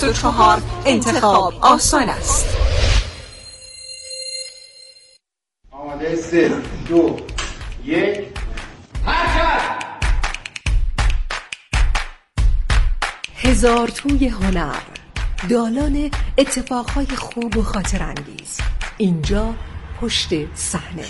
24 انتخاب آسان است. آماده 3 2 1 حرکت. هزار توی هنر، دالان اتفاقهای خوب و خاطر انگیز. اینجا پشت صحنه.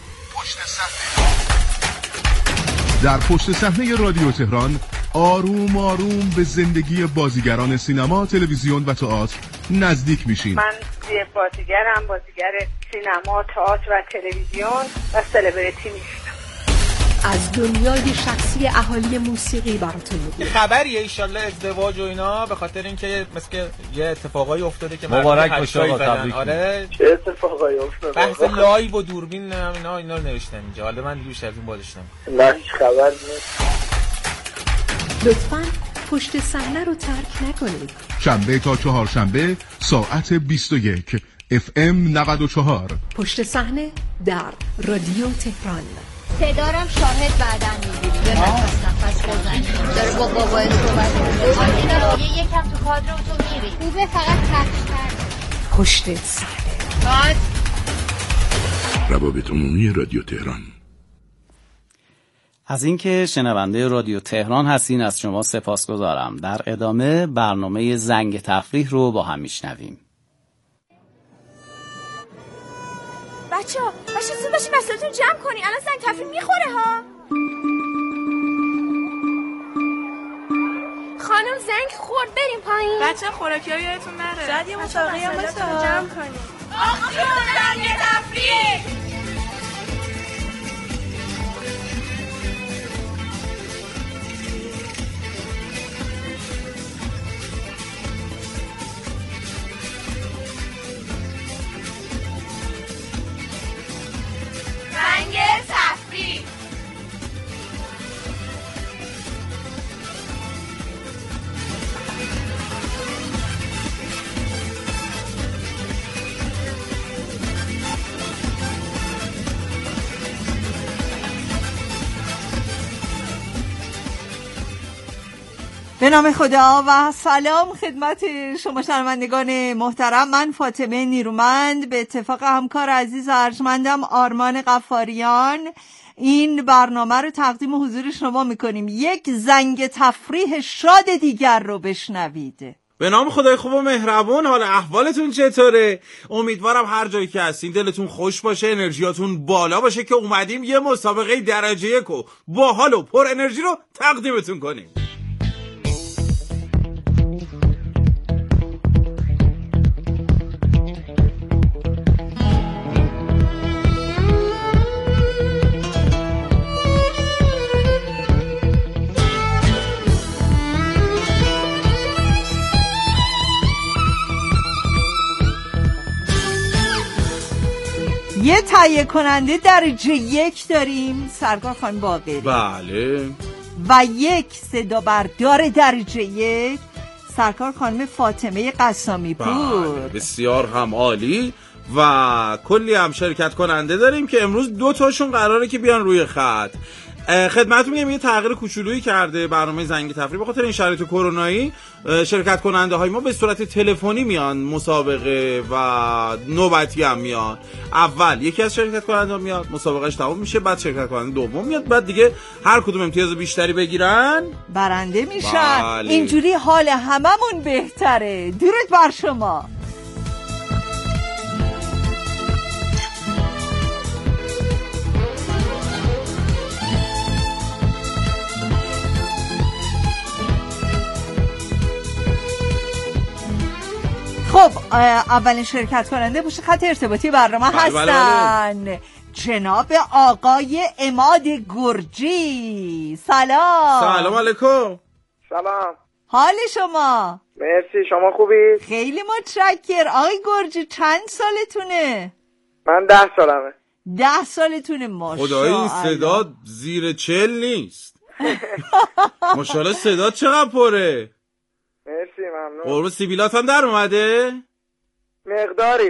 در پشت صحنه رادیو تهران آروم آروم به زندگی بازیگران سینما، تلویزیون و تئاتر نزدیک میشیم. من بازیگرم، بازیگر سینما، تئاتر و تلویزیون و سلبریتی میشم. از دنیای شخصی اهالی موسیقی براتون میگم. خبریه ایشالله ازدواج و اینا، به خاطر اینکه مثل یه اتفاقایی افتاده که مبارک باشه آقا، تبریک. آره چه اتفاقایی افتاده؟ بحث لایو و دوربین اینا رو نوشتم اینجا. حالا من دیگه بیشتر از این بازش نه هیچ خبر نیست. لطفاً پشت صحنه رو ترک نکنید. شنبه تا چهارشنبه ساعت 21 FM 94. پشت صحنه در رادیو تهران. صدارم شاهد بعدن میگیری. یه نفس بزنی. داره با بابای صحبت میکنه. یکم تو کادر و تو میری. خوبه فقط پخش کرد. پشت صحنه. بعد روابط عمومی رادیو تهران. از اینکه شنونده رادیو تهران هستین از شما سپاسگزارم. در ادامه برنامه زنگ تفریح رو با هم میشنویم. بچه‌ها زود باشین وسایلتون جمع کنین، الان زنگ تفریح میخوره ها. خانم زنگ خورد، بریم پایین. بچه‌ها خوراکی‌ها یادتون نره. شاید یه مسابقه هم باشه جمع کنین. آقا زنگ تفریح. زنگ تفریح. به نام خدا و سلام خدمت شما شنوندگان محترم. من فاطمه نیرومند به اتفاق همکار عزیز ارجمندم آرمان غفاریان این برنامه رو تقدیم حضور شما میکنیم. یک زنگ تفریح شاد دیگر رو بشنوید. به نام خدای خوب و مهربون. حالا احوالتون چطوره؟ امیدوارم هر جایی که هستین دلتون خوش باشه، انرژیاتون بالا باشه که اومدیم یه مسابقه درجه 1 و باحال و پر انرژی رو تقدیمتون کنیم. یه تهیه کننده درجه 1 داریم، سرکار خانم باقری. بله. و یک صدا بردار درجه 1 سرکار خانم فاطمه قسامی پور. بله. بسیار هم عالی. و کلی هم شرکت کننده داریم که امروز 2 تاشون قراره که بیان روی خط. خدمتتون میگم یه تغییر کوچولویی کرده برنامه زنگ تفریح به خاطر این شرایط کرونایی. شرکت کننده های ما به صورت تلفنی میان مسابقه و نوبتی هم میان. اول یکی از شرکت کننده میاد، مسابقهش تمام میشه، بعد شرکت کننده دوم میاد، بعد دیگه هر کدوم امتیاز بیشتری بگیرن برنده میشن. بله. اینجوری حال هممون بهتره. درود بر شما. خب اولین شرکت کننده پشت خط ارتباطی برنامه هستن. جناب آقای عماد گرجی. سلام علیکم. سلام. حال شما؟ مرسی، شما خوبی؟ خیلی متشکر. آقای گرجی چند سالتونه؟ من 10 سالمه. 10 سالتونه. ماشاءالله. خدایی این صدا زیر 40 نیست. ماشاءالله صدا چقدر پره. مرسی، ممنون. قربون سیبیلات هم در اومده؟ مقداری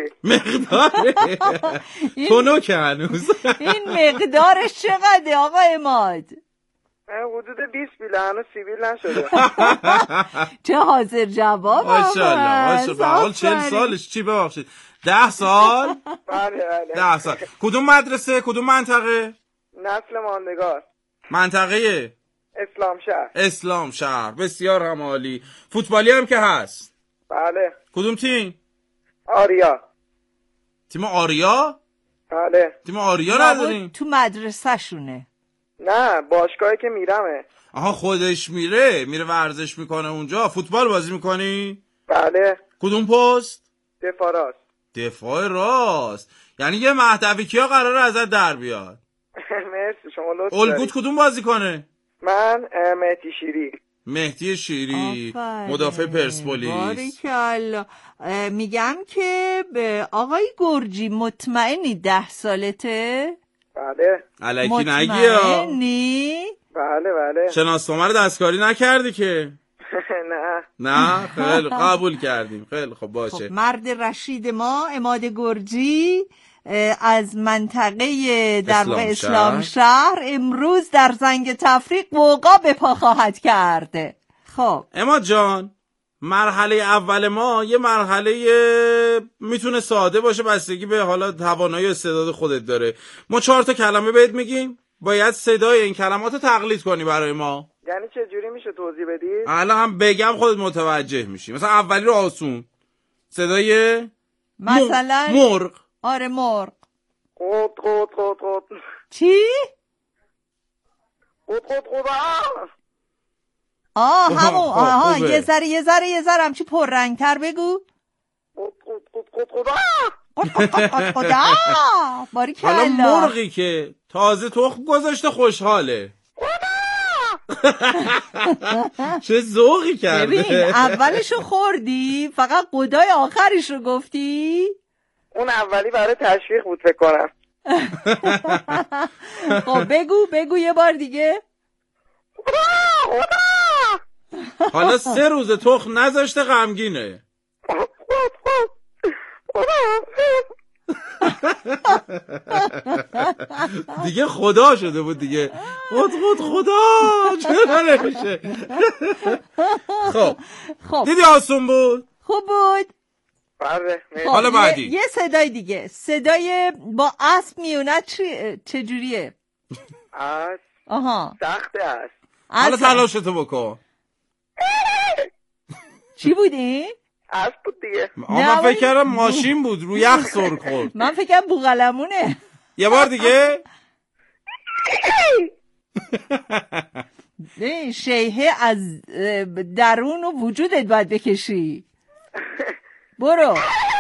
تونو که هنوز. این مقدارش چقدره آقا عماد؟ حدود 20 بیله، هنوز سیبیل نشده. چه حاضر جواب. ماشاءالله به حال 40 سالش. چی ببخشید 10 سال؟ بله 10 سال. کدوم مدرسه؟ کدوم منطقه؟ نسل ماندگار. منطقه اسلام شهر. بسیار هم عالی. فوتبالی هم که هست؟ بله. کدوم تیم؟ آریا. تیم آریا؟ بله. تیم آریا نداریم؟ تو مدرسه شونه. نه باشگاهی که میرمه. آها خودش میره ورزش میکنه اونجا. فوتبال بازی میکنی؟ بله. کدوم پست؟ دفاع راست. دفاع راست. یعنی یه مهدوی کیا قراره ازت در بیاد؟ مرسی شما لطف دارید. الگوت کدوم بازی کنه؟ من مهدی شیری مدافع پرسپولیس. باریکالله. میگم که به آقای گرجی مطمئنی 10 سالته؟ بله. الکی نگی ها. مطمئنی؟ بله. شناسنامه رو دستکاری نکردی که؟ نه خیلی قبول کردیم. خیلی خب باشه. خب مرد رشید ما عماد گرجی از منطقه در اسلام شهر امروز در زنگ تفریق وقا به پا خواهد کرد. خب عماد جان، مرحله اول ما یه مرحله میتونه ساده باشه، بستگی به حالا توانایی و استعداد خودت داره. ما 4 تا کلمه بهت میگیم، باید صدای این کلمات رو تقلید کنی برای ما. یعنی چه جوری میشه توضیح بدی؟ الان هم بگم خودت متوجه میشی. مثلا اولی رو آسون، صدای مثلا مرغ. آره مرغ. قط. چی؟ قط. همون. یه ذره همچی پررنگتر بگو. قط. باریکالله. حالا مرغی که تازه تخم گذاشته خوشحاله. چه ذوقی کرده. ببین اولشو خوردی، فقط قدای آخرش رو گفتی. اون اولی برای تشویق بود فکر کنم. خب بگو یه بار دیگه. حالا 3 روز تخم نذاشته غمگینه. دیگه خدا شده بود دیگه. خدا چرا نمیشه. خب دیدی آسون بود؟ خوب بود. حالا بعدی یه صدای دیگه، صدای با اسب میوند چجوریه؟ اسب. آها سخته اسب. حالا تلاشتو بکن. چی بودی؟ اسب بود دیگه. من فکر کردم ماشین بود رو یخ سر خورد. من فکر کردم بوقلمونه. یه بار دیگه. شیهه از درون و وجودت باید بکشی. برو.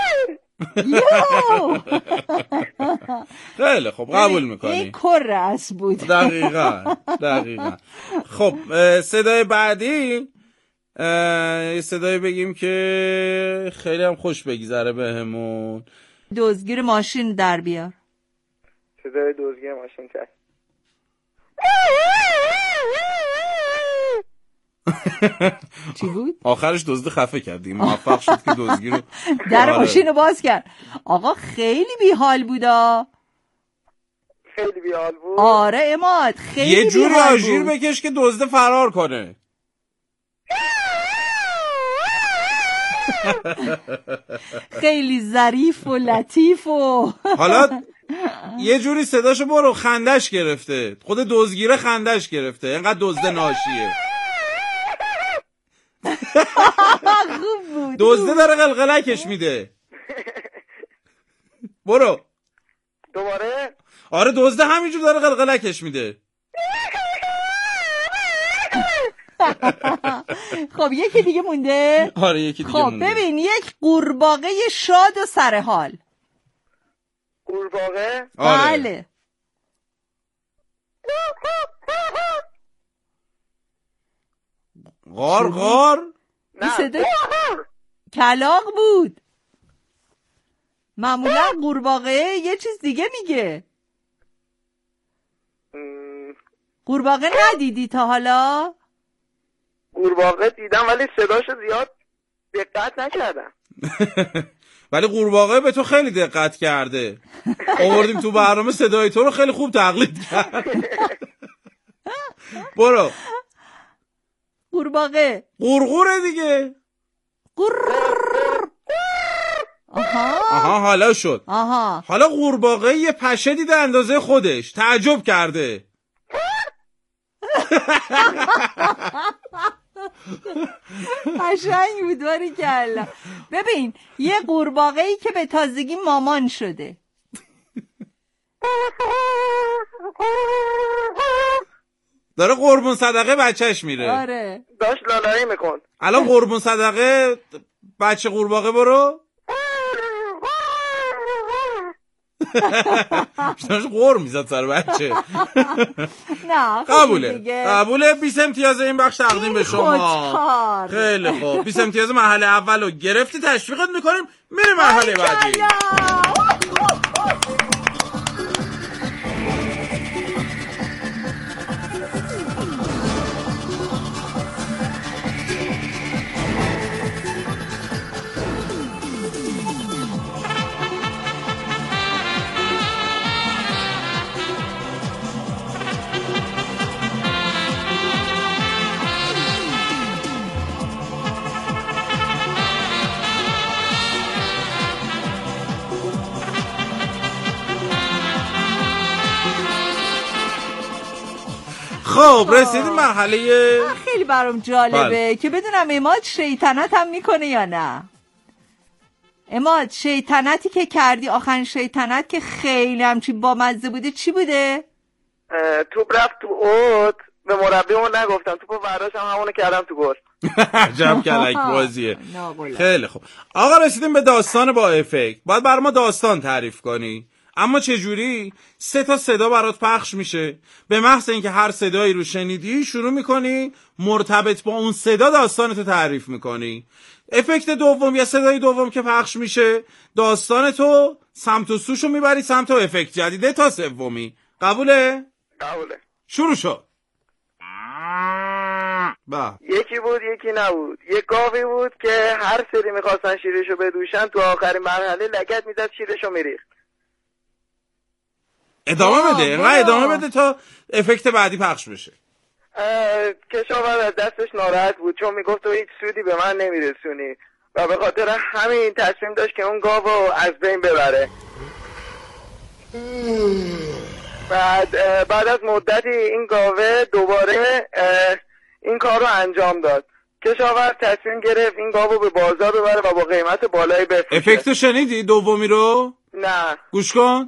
خیلی خب قبول میکنی. این کر اسب بود. دقیقاً. خب صدای بعدی یه صدای بگیم که خیلی هم خوش بگذره بهمون. دزدگیر ماشین در بیار. صدای دزدگیر ماشین چه؟ چی بود؟ آخرش دزد خفه کردی، موفق شد که دزدگیر رو در ماشین رو باز کرد. آقا خیلی بیحال بودا. خیلی بیحال بود. آره عماد خیلی یه جوری بیحال بود. آژیر بکش که دزد فرار کنه. خیلی ظریف و لطیف و حالا یه جوری صداشو برو خندش گرفته. خود دزدگیره خندش گرفته، اینقدر دزد ناشیه. خوب بود. دزده داره قلقلکش میده. برو دوباره. آره دزده همینجور داره قلقلکش میده. خب یکی دیگه مونده. آره یکی دیگه مونده. خب ببین یک قورباغه شاد و سرحال. قورباغه؟ بله. غار نه کلاغ بود. معمولا قورباغه یه چیز دیگه میگه. قورباغه ندیدی تا حالا؟ قورباغه دیدم ولی صداشو زیاد دقت نکردم. ولی قورباغه به تو خیلی دقت کرده. آوردیم تو برنامه صدای تو رو خیلی خوب تقلید کرد. برو. قورباغه. قورقوره دیگه. آها حالا شد. حالا قورباغه یه پشه دیده اندازه خودش، تعجب کرده. قشنگ بود باریکلا. ببین یه قورباغه‌ای که به تازگی مامان شده. داره قربون صدقه بچهش میره. آره داشت لالایی میکن. الان قربون صدقه بچه قورباغه برو. داشت قرم میزد سر بچه. نه قبوله. 20 امتیاز این بخش تقدیم به شما. خیلی خوب. 20 امتیاز مرحله اول رو گرفتی، تشویقت میکنیم میره مرحله بعدی. خب رسیدیم مرحله. خیلی برام جالبه که بدونم اماد شیطنت هم میکنه یا نه. اماد شیطنتی که کردی، آخرین شیطنت که خیلی همچی بامزه بوده چی بوده؟ توپ رفت تو اوت، به مربیمون نگفتم، توپو برداشتم همونو کردم تو گل. عجب کلک بازیه. خیلی خوب آقا، رسیدیم به داستان با افکت. باید بر ما داستان تعریف کنی. اما چجوری؟ 3 تا صدا برات پخش میشه، به محض اینکه هر صدایی رو شنیدی شروع میکنی مرتبط با اون صدا داستانتو تعریف میکنی. افکت دوم یا صدای دوم که پخش میشه، داستانتو سمت و سوشو میبری سمت و افکت جدیده تا سومی. قبوله؟ قبوله. شروع شد. یکی بود یکی نبود. یک گاوی بود که هر سری میخواستن شیرشو بدوشن، تو آخرین مرحله لگد میزد شیرشو میریخت. ادامه بده تا افکت بعدی پخش بشه. کشاورز از دستش ناراحت بود چون میگفت تو هیچ سودی به من نمیرسونی و به خاطر همین تصمیم داشت که اون گاو رو از بین ببره. بعد از مدتی این گاوه دوباره این کار رو انجام داد. کشاورز تصمیم گرفت این گاو رو به بازار ببره و با قیمت بالایی بفروشه. افکتو شنیدی دومی رو؟ نه. گوش کن.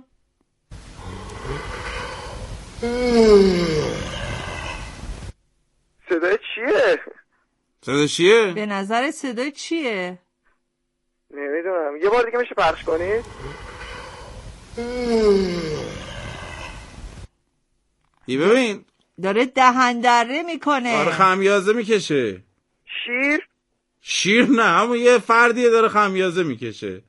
صدای چیه؟ به نظر صدای چیه؟ نمیدونم، یه بار دیگه میشه پخش کنید؟ ببین داره دهن دره میکنه. آره خمیازه میکشه. شیر نه، همون یه فردیه داره خمیازه میکشه.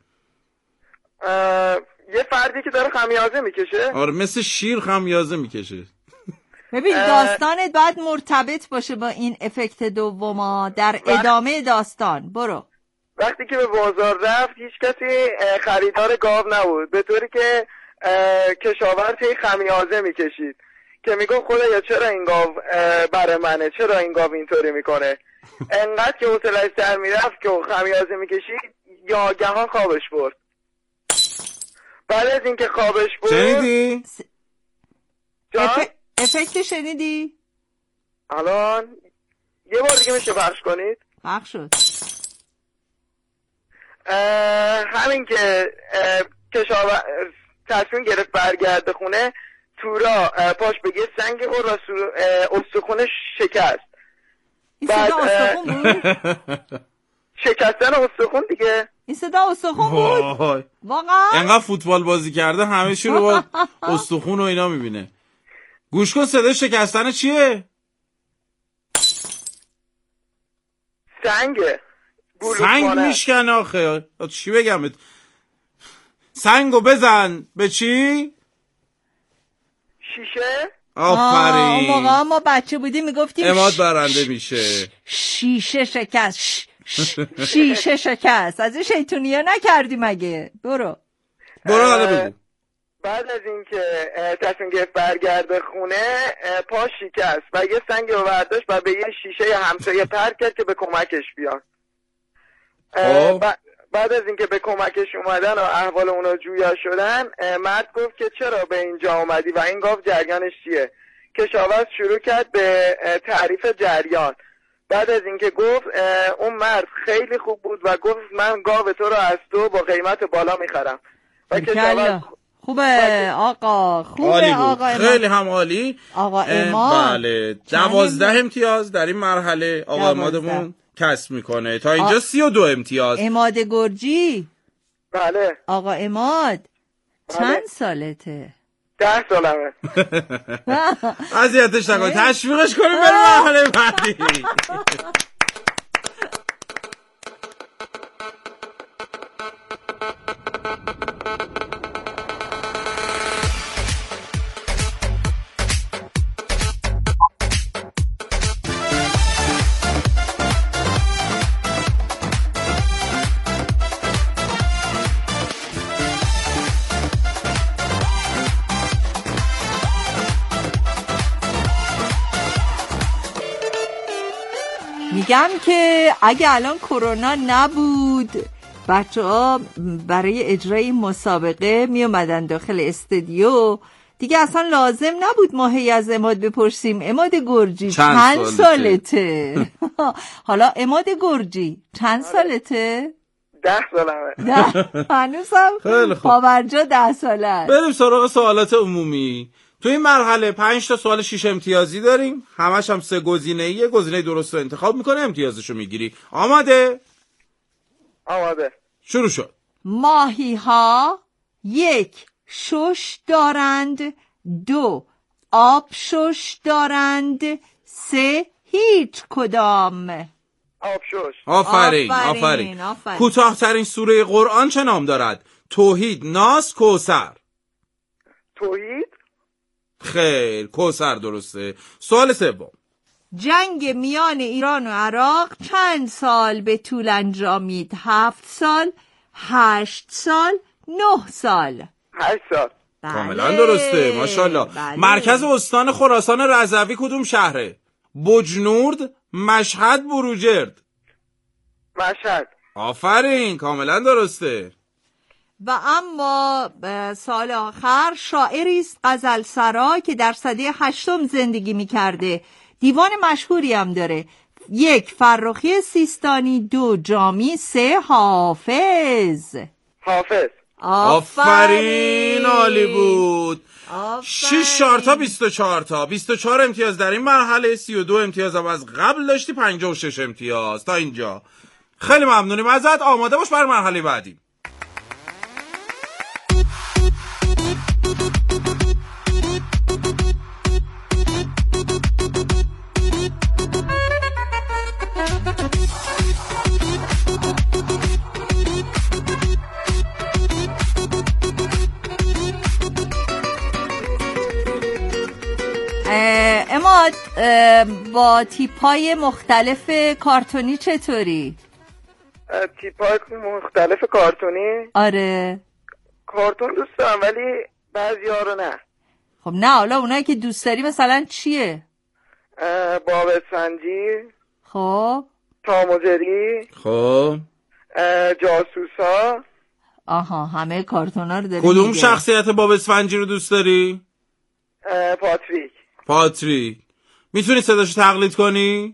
یه فردی که داره خمیازه میکشه؟ آره مثل شیر خمیازه میکشه. ببین داستانت باید مرتبط باشه با این افکت دوما در ادامه داستان. برو. وقتی که به بازار رفت هیچ کسی خریدار گاو نبود، به طوری که کشاورز خمیازه میکشید که میگفت خدایا چرا این گاو برای منه، چرا این گاو اینطوری میکنه. انقدر که حوصله‌اش سر میرفت که خمیازه میکشید یا گهان خوابش برد. بعد از اینکه خوابش برد شنیدی؟ افکت شنیدی؟ الان یه بار دیگه میشه پخش کنید؟ پخش شد. همین که کشاورز تصمیم گرفت برگرده خونه، تورا پاش به یه سنگ خورد و استخونش شکست. این صدا استخون بود؟ شکستن استخون دیگه. این صدا استخون بود؟ واقعا؟ انقدر فوتبال بازی کرده همه چی رو با استخون و اینا میبینه. گوش کن صدای شکستن چیه؟ سنگه. سنگ میشکن آخه. چی بگم؟ سنگو بزن به چی؟ شیشه؟ آفرین. اون موقع ما بچه بودیم میگفتیم اماد برنده میشه. شیشه شکست. شیشه شکست. از این شیطونیه نکردی مگه؟ برو حالا بگو. بعد از اینکه تصمیم گرفت برگرده خونه پاش شکست و یه سنگ رو برداشت و به یه شیشه همسایه پرت کرد که به کمکش بیان. بعد از اینکه به کمکش اومدن و احوال اونا جویا شدن، مرد گفت که چرا به اینجا اومدی و این گاو جریانش چیه. کشاورز شروع کرد به تعریف جریان. بعد از اینکه گفت، اون مرد خیلی خوب بود و گفت من گاو تو رو از تو با قیمت بالا میخرم. و کشاورز خوبه آقا، خوبه آقا، خیلی هم عالی آقا اماد. بله 12 امتیاز در این مرحله آقا امادمون کسب میکنه. تا اینجا 32 امتیاز. اماد گرجی. بله آقا اماد چند سالته؟ 10 سالمه. اذیتش نکن، تشویقش کنیم بریم مرحله بعدی. میگم که اگه الان کرونا نبود بچه ها برای اجرای مسابقه می اومدن داخل استودیو، دیگه اصلا لازم نبود ما هی از اماد بپرسیم اماد گرجی چند سالته؟ حالا اماد گرجی چند سالته؟ 10 سالمه. هنوزم پاورجا 10 ساله. بریم سراغ سوالات عمومی. تو این مرحله 5 تا سوال 6 امتیازی داریم، همش هم 3 گزینه‌ایه. گزینه درست رو انتخاب میکنه، امتیازشو میگیری. آماده؟ آماده. شروع شد. ماهی ها 1 شش دارند، 2 آب شش دارند، 3 هیچ کدام. آب شش. آفرین. کوتاه‌ترین سوره قرآن چه نام دارد؟ توحید، ناس، کوثر. توحید. خیر، کوثر درسته. سوال سوم. جنگ میان ایران و عراق چند سال به طول انجامید؟ 7 سال، 8 سال، 9 سال. 8 سال. کاملا درسته، ماشاءالله. مرکز استان خراسان رضوی کدوم شهره؟ بجنورد، مشهد، بروجرد. مشهد. آفرین، کاملا درسته. و اما سال آخر، شاعری است غزلسرا که در سده 8 زندگی می‌کرده، دیوان مشهوری هم داره. 1 فرخی سیستانی، 2 جامی، 3 حافظ. آفرین، عالی بود. 6 4 تا 24 تا 24 امتیاز در این مرحله. 32 امتیاز هم از قبل داشتی. 56 امتیاز تا اینجا. خیلی ممنونیم ازت. آماده باش برای مرحله بعدی. اماد، با تیپ‌های مختلف کارتونی چطوری؟ تیپ‌های مختلف کارتونی؟ آره. کارتون دوست دارم ولی بعضی‌ها رو نه. خب نه، حالا اونایی که دوست داری مثلا چیه؟ باب اسفنجی. خب. تام و جری. خب. جاسوسا. آها، همه کارتونا رو داری. کدوم شخصیت باب اسفنجی رو دوست داری؟ پاتریک. میتونی صداشو تقلید کنی؟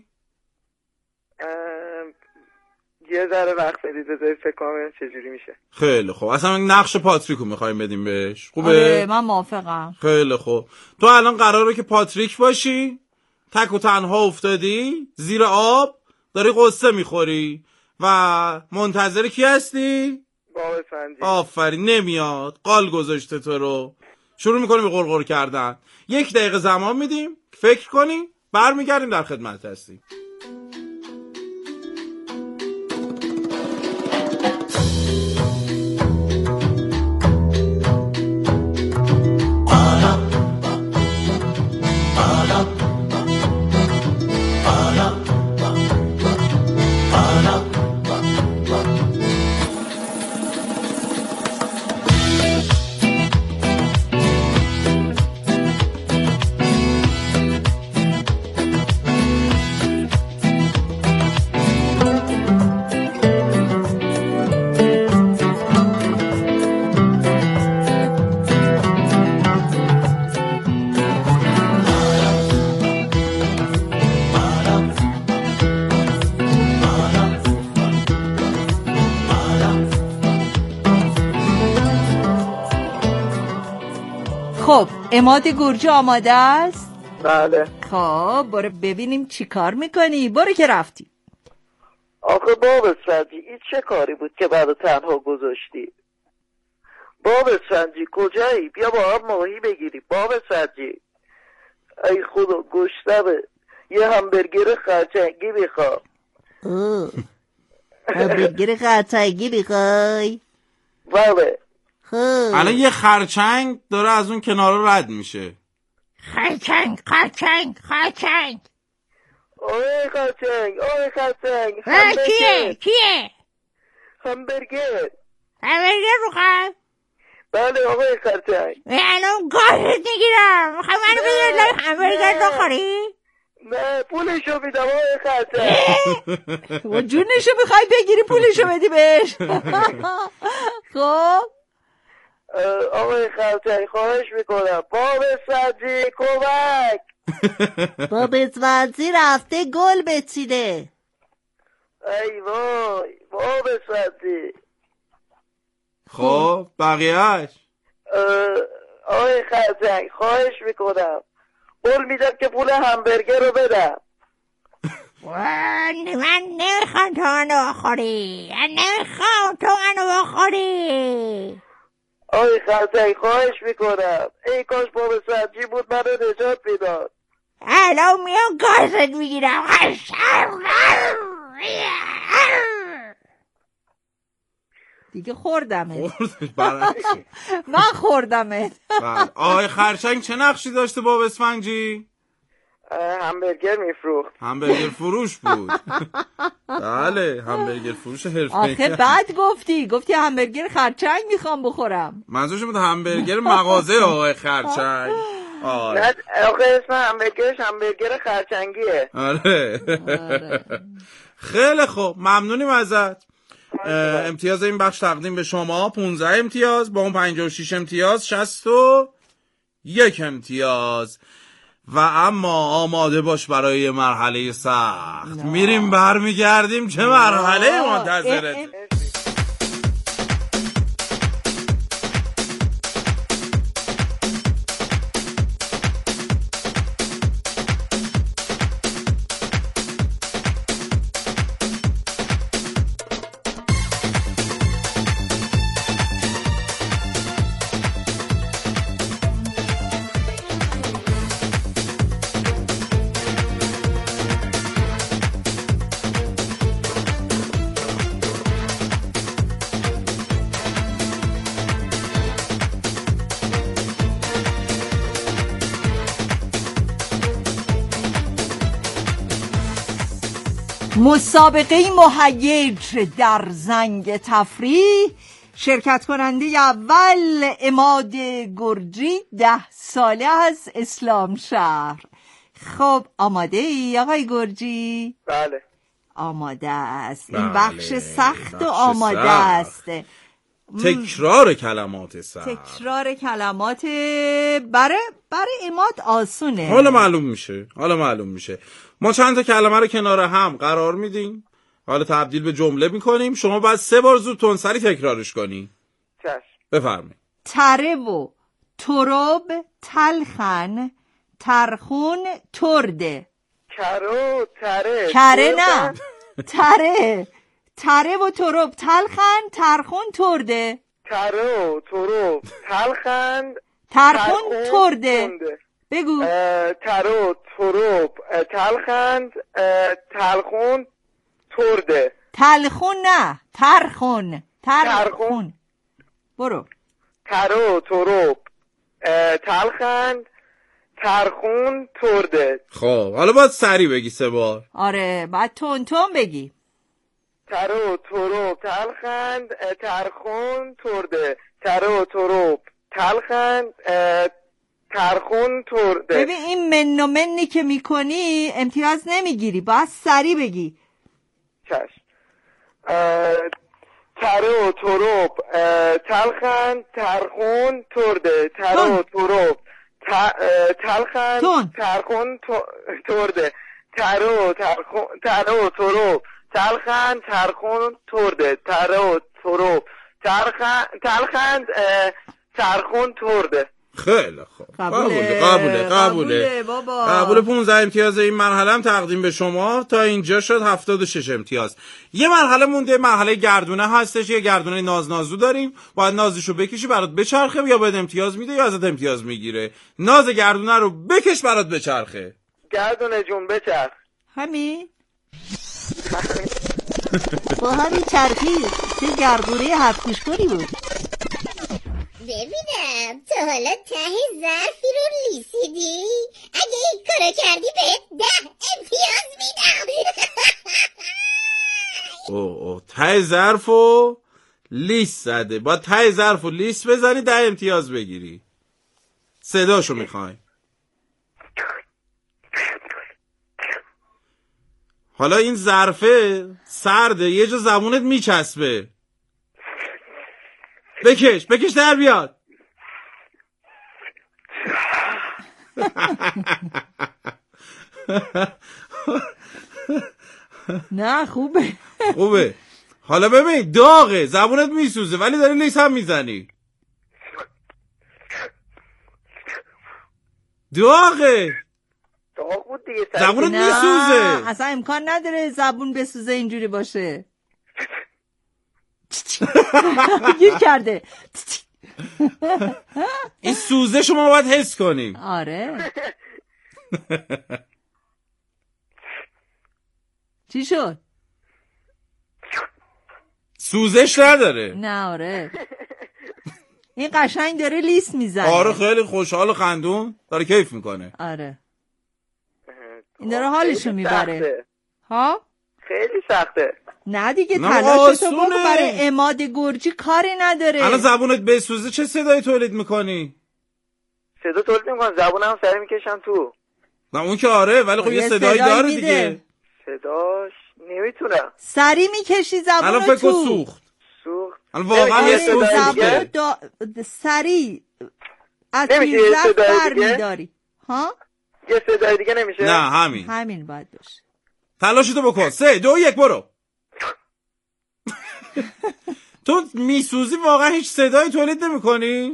یه ذره وقت بدید بذارید فکر کنم چجوری میشه. خیلی خوب. اصلا نقش پاتریکو میخوایم بدیم بهش. خوبه؟ آره، من موافقم. خیلی خوب. تو الان قراره که پاتریک باشی، تک و تنها افتادی زیر آب، داری قصه میخوری و منتظر کی هستی؟ باب اسفنجی. آفرین، نمیاد، قال گذاشته تو رو. شروع میکنیم به غرغر کردن. 1 دقیقه زمان میدیم فکر کنی، برمیگردیم در خدمت هستیم. خب عماد گرجی آماده است؟ بله. خب برو ببینیم چی کار میکنی. برو که رفتی. آخه باب اسفندی این چه کاری بود که بعد تنها گذاشتی؟ باب اسفندی کجایی؟ بیا با هم ماهی بگیری. باب اسفندی ای خدا گشتمه، یه همبرگر خرچنگی میخوام. همبرگر خرچنگی میخوای؟ بله. الان یه خرچنگ داره از اون کنارا رد میشه. خرچنگ آقای خرچنگ کیه؟ همبرگر رو خواهد؟ بله آقای خرچنگ. الان گازت میگیرم. خواهی منو بذار همبرگر بخوری؟ نه پولشو میدم آقای خرچنگ. و جونشو میخوای بگیری پولشو بدی بهش. خب آقای خرچنگ خواهش میکنم باب اسفندی کمک. باب اسفندی رفته گل بچینه. ای وای باب اسفندی. خب بقیهش آقای خرچنگ خواهش میکنم قول میدم که پول همبرگر رو بدم. من نمیخوام تو منو بخوری. آقای خرچنگ خواهش میکنم ای کاش باب اسفندی بود منو نجات میداد. الان میام گازت میگیرم. دیگه خوردمت. من خوردمت. آقای خرچنگ چه نقشی داشته باب اسفنجی؟ همبرگر میفروخت. همبرگر فروش بود. بله همبرگر فروش حرفه‌ای. آخه بعد گفتی همبرگر خرچنگ میخوام بخورم. منظورش بود همبرگر مغازه آقای خرچنگ. نه آخه اسم همبرگرش همبرگر خرچنگیه. آره. خیلی خوب ممنونیم ازت. امتیاز این بخش تقدیم به شما 15 امتیاز با اون 56 امتیاز 61 امتیاز. و اما آماده باش برای مرحله سخت. میریم برمیگردیم چه مرحله منتظرت. مسابقه مهیج در زنگ تفریح. شرکت کننده اول عماد گرجی 10 ساله از اسلام شهر. خب آماده ای آقای گرجی؟ بله آماده است. این بخش سخت و آماده است. تکرار کلمات سخت. تکرار کلمات برای عماد آسونه. حالا معلوم میشه. ما چند تا کلمه رو کنار هم قرار میدیم، حالا تبدیل به جمله میکنیم. شما باید 3 بار زود تندسری تکرارش کنی. چشم. بفرمایید. تره و ترب تلخن ترخون ترده. کره نه تره و ترب تلخن ترخون ترده. تره و ترب تلخن ترخون ترده. بگو. تره و ترب تلخن تلخون ترده. تلخون نه ترخون. برو. تره و ترب تلخن ترخون ترده. خب حالا باید سریع بگی 3 بار. آره بعد تون بگی. تره و ترب تلخن ترخون ترده. تره و ترب تلخن ترخون ترده. ببین این من و منی که میکنی امتیاز نمیگیری، باید سریع بگی. چشم. تره و ترب تلخن ترخون ترده. تره و ترب تلخن ترخون ترده. تره و ترب تلخن ترخون ترده. تره و ترب تلخن ترخون ترده. خیلی خوب. قبوله بابا. قبول. 15 امتیاز این مرحله هم تقدیم به شما. تا اینجا شد 76 امتیاز. یه مرحله مونده، مرحله گردونه هستش. یه گردونه نازنازو داریم، باید نازشو بکشی برات بچرخه، یا باید امتیاز میده یا ازت امتیاز میگیره. ناز گردونه رو بکش برات بچرخه. گردونه جون بچرخ. همین با همین چرخی چه گردونه 7 پیشگوری بود. ببینم تو حالا ته ظرفی رو لیسیدی؟ اگه این کارو کردی بهت 10 امتیاز میدم. اوه ته ظرفو لیس زده. با ته ظرفو لیس بزنی 10 امتیاز بگیری. صداشو میخوای. حالا این ظرفه سرده، یه جا زبونت میچسبه. بکش در بیاد. نه خوبه. حالا ببین داغه، زبونت میسوزه ولی داری لیس هم میزنی. داغه، داغ بود دیگه. زبونت میسوزه. اصلا امکان نداره زبون بسوزه اینجوری باشه. گیر کرده. این سوزش ما باید حس کنیم. آره. چی شد؟ سوزش نداره. نه آره. این قشنگ داره لیست میزنه. آره خیلی خوشحال و خندون داره کیف میکنه. آره این داره حالشو میبره. ها خیلی سخته. نه دیگه تلاشتو بکن. برای عماد گرجی کاری نداره. الان زبونت بسوزه چه صدایی تولید میکنی؟ صدا تولید میکنم، زبونم سری میکشم تو. نه اون که آره، ولی خب یه صدایی داره دیگه. صداش نمیتونم. سری میکشی زبونو الان فکر کن سوخت. الان واقعا یه سوخته. سری از تیزت بر میداری. ها؟ یه صدای دیگه نمیشه؟ نه همین باید باشه. تلاشتو بکن. 3 2 1 برو. تو میسوزی واقعا هیچ صدایی تولید نمی‌کنی؟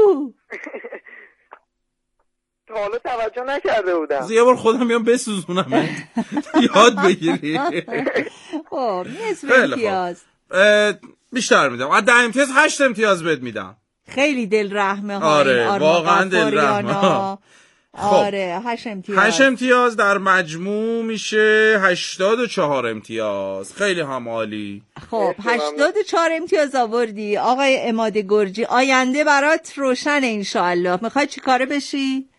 تا حالا توجه نکرده بودم. یه بار خودم میام بسوزونم یاد بگیری. خب نصف امتیاز بیشتر میدم. از 10 امتیاز 8 امتیاز بهت میدم. خیلی دل رحمه ها. آره واقعا دل رحمه. آره 8 امتیاز. 8 امتیاز در مجموع میشه 84 امتیاز. خیلی هم عالی. خب 84 امتیاز آوردی آقای عماد گرجی. آینده برات روشن انشالله. میخوای چی کاره بشی؟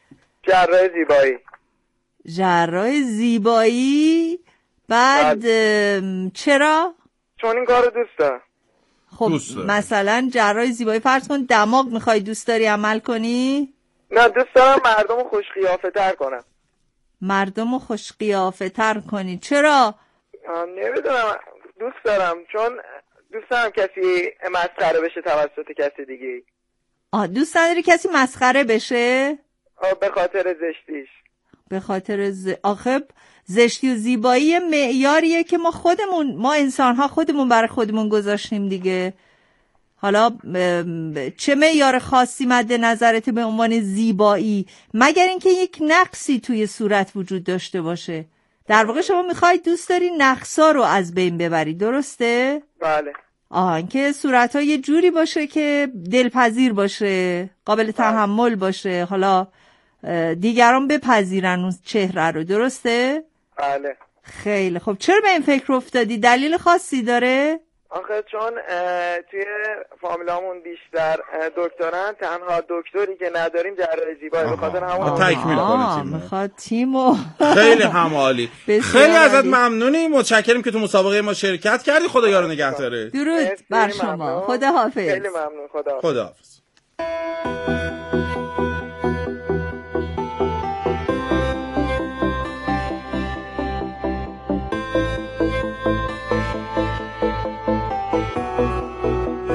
جراح زیبایی. بعد چرا؟ چون این کارو دوست دارم. خب مثلا جراح زیبایی فرض کن دماغ میخوای دوست داری عمل کنی؟ نه دوست دارم مردمو خوش قیافه تر کنم. مردمو خوش قیافه تر کنی؟ چرا؟ نمیدونم دوست دارم، چون دوست دارم کسی مسخره بشه توسط کسی دیگه. دوست نداری کسی مسخره بشه؟ به خاطر زشتیش. به خاطر آخه زشتی و زیبایی معیاریه که ما انسان‌ها خودمون برای خودمون گذاشتیم دیگه. حالا چه معیار خاصی مد نظرت به عنوان زیبایی، مگر اینکه یک نقصی توی صورت وجود داشته باشه؟ در واقع شما دوست داری نقصا رو از بین ببری، درسته؟ بله. اینکه صورت‌ها یه جوری باشه که دلپذیر باشه، قابل تحمل باشه، حالا دیگران بپذیرن اون چهره رو، درسته؟ بله. خیلی خب. چرا به این فکر افتادی؟ دلیل خاصی داره؟ آخه چون توی فامیلامون بیشتر دکترن، تنها دکتری که نداریم جراح زیبایی، به خاطر همون تکمیل کنه تیم. میخواد تیمو. خیلی هم عالی. خیلی ازت ممنونیم، متشکرم که تو مسابقه ما شرکت کردی. خدا یار نگه داره. درود بر شما. خداحافظ. خیلی ممنون. خداحافظ.